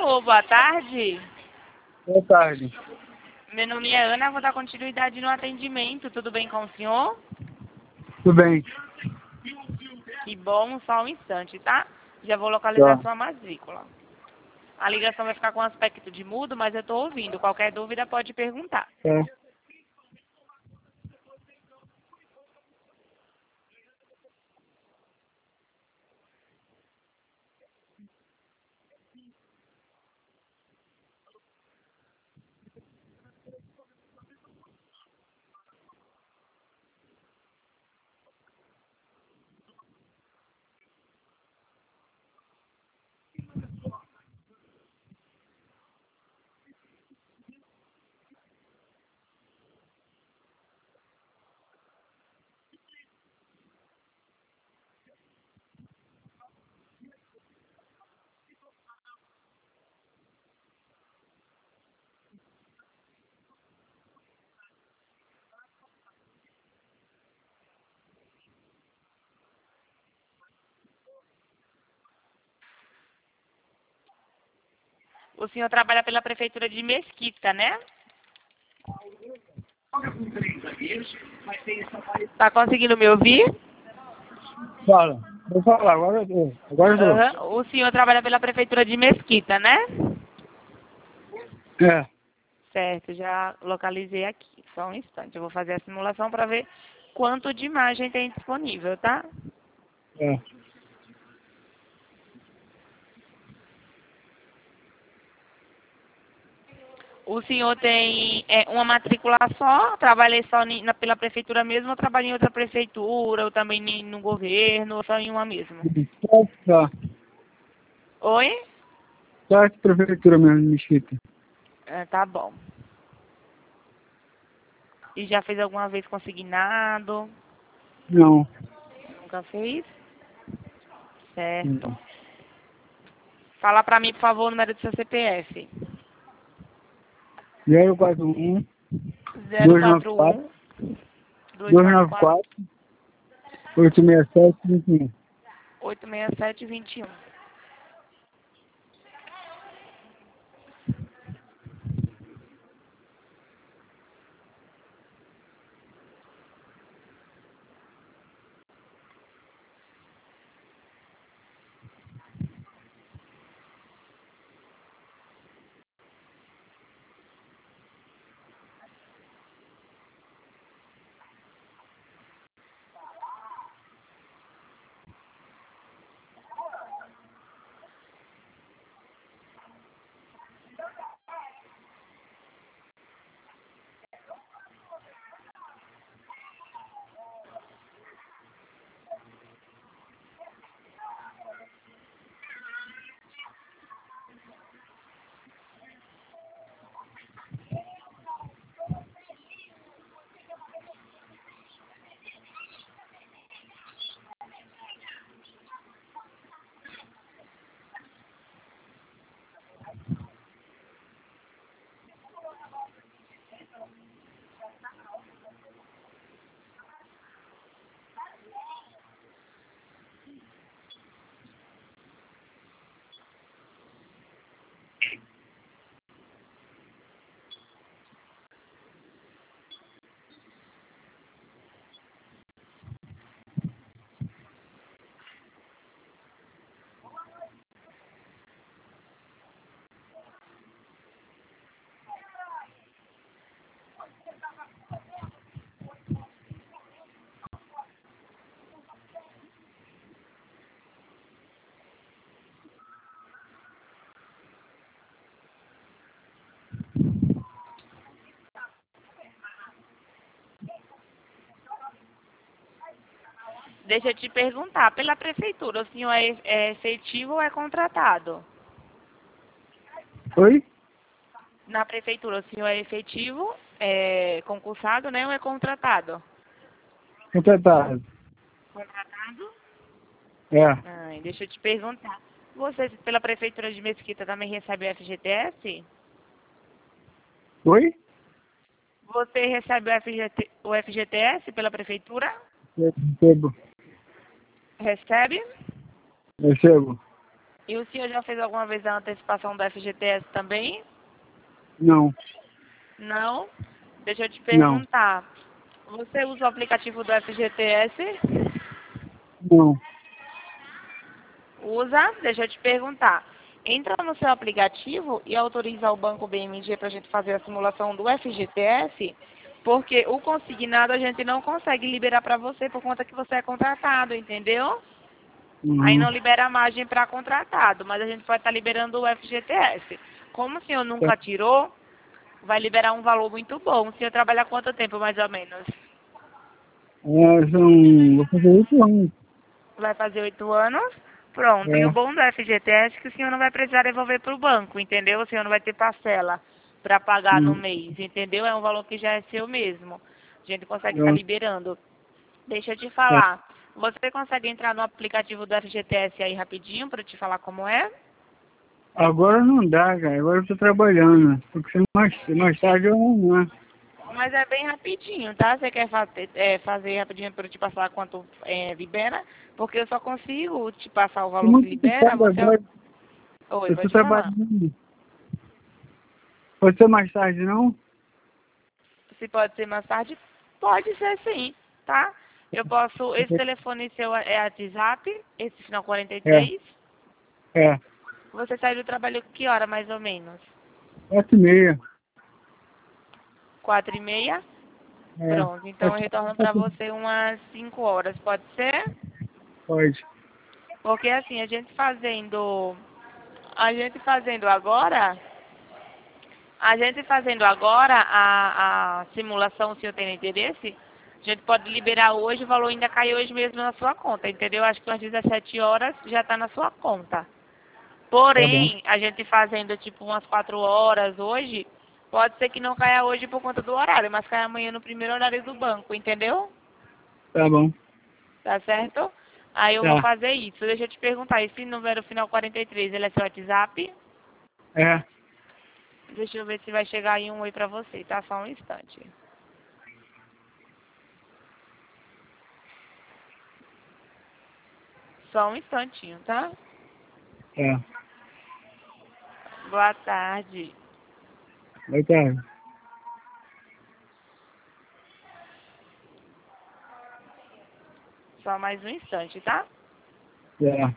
Alô, boa tarde. Boa tarde. Meu nome é Ana, vou dar continuidade no atendimento. Tudo bem com o senhor? Tudo bem. Que bom, só um instante, tá? Já vou localizar Tá. sua matrícula. A ligação vai ficar com aspecto de mudo, mas eu estou ouvindo. Qualquer dúvida pode perguntar. É. O senhor trabalha pela prefeitura de Mesquita, né? Tá conseguindo me ouvir? Fala. Vou falar, agora eu tô. Aham. O senhor trabalha pela prefeitura de Mesquita, né? É. Certo, já localizei aqui. Só um instante. Eu vou fazer a simulação para ver quanto de imagem tem disponível, tá? É. O senhor tem uma matrícula só? Trabalhei só pela prefeitura mesmo ou trabalhei em outra prefeitura? Ou também no governo? Ou só em uma mesmo? Tá. Oi? Tá aqui, prefeitura mesmo, Mesquita. Tá bom. E já fez alguma vez consignado? Não. Nunca fez? Certo. Não. Fala pra mim, por favor, o número do seu CPF. 041 294 041 294 294 867 21. 86721. Deixa eu te perguntar, pela prefeitura, o senhor é efetivo ou é contratado? Oi? Na prefeitura, o senhor é efetivo, é concursado, né, ou é contratado? Contratado. Contratado? É. Ai, deixa eu te perguntar. Você, pela prefeitura de Mesquita, também recebe o FGTS? Oi? Você recebe o FGTS pela prefeitura? Recebo. Recebe? Recebo. E o senhor já fez alguma vez a antecipação do FGTS também? Não, Não? Deixa eu te não, perguntar. Você usa o aplicativo do FGTS? não. Usa? Deixa eu te perguntar. Entra no seu aplicativo e autoriza o Banco BMG para a gente fazer a simulação do FGTS, porque o consignado a gente não consegue liberar para você por conta que você é contratado, entendeu? Aí Uhum. não libera a margem para contratado, mas a gente pode estar liberando o FGTS. Como o senhor Tá. nunca tirou, vai liberar um valor muito bom. O senhor trabalha quanto tempo, mais ou menos? Vou fazer 8 anos. Vai fazer 8 anos? Pronto. E o É, bom do FGTS é que o senhor não vai precisar devolver para o banco, entendeu? O senhor não vai ter parcela para pagar no uhum. mês, entendeu? É um valor que já é seu mesmo. A gente consegue estar É, liberando. Deixa eu te é. falar. Você consegue entrar no aplicativo do FGTS aí rapidinho para eu te falar como é? Agora não dá, cara. Agora eu tô trabalhando. Porque mais tarde eu não, né? Mas é bem rapidinho, tá? Você quer fazer rapidinho para eu te passar quanto libera? Porque eu só consigo te passar o Tô valor que muito libera. ocupado Você... agora. Oi, Eu tô pode falar. trabalhando. Pode ser mais tarde, não? Se pode ser mais tarde, pode ser sim, tá? Eu posso. Esse telefone seu é WhatsApp, esse final É, 43. é. Você sai do trabalho que hora mais ou menos? 8h30. 4h30? É. Pronto, então eu retorno para você umas 5 horas, pode ser? Pode. Porque assim, a gente fazendo agora, a simulação, se o senhor tem interesse, a gente pode liberar hoje, o valor ainda cai hoje mesmo na sua conta, entendeu? Acho que às 17 horas já está na sua conta. Tá bom. Porém, a gente fazendo tipo umas 4 horas hoje, pode ser que não caia hoje por conta do horário, mas caia amanhã no primeiro horário do banco, entendeu? Tá bom. Tá certo? Aí eu vou Tá. fazer isso. Deixa eu te perguntar, esse número final 43, ele é seu WhatsApp? É. Deixa eu ver se vai chegar aí um oi pra você, tá? Só um instante. Só um instantinho, tá? Tá. Boa tarde. Boa tarde. Só mais um instante, tá? Tá.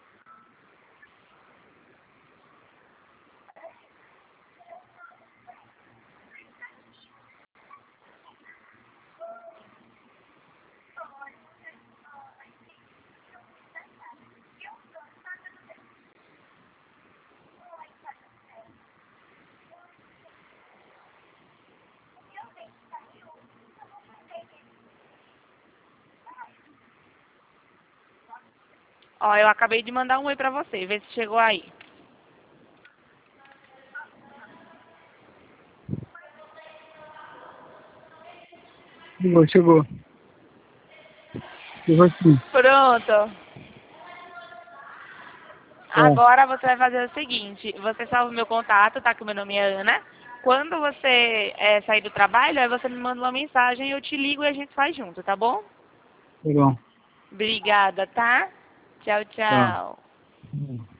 Ó, eu acabei de mandar um oi pra você, vê se chegou aí. Chegou, chegou. Chegou sim. Pronto. Tá. Agora você vai fazer o seguinte, você salva o meu contato, tá? Que o meu nome é Ana. Quando você sair do trabalho, aí você me manda uma mensagem, eu te ligo e a gente faz junto, tá bom? Tá bom. Obrigada, tá? Tchau, Tá. tchau.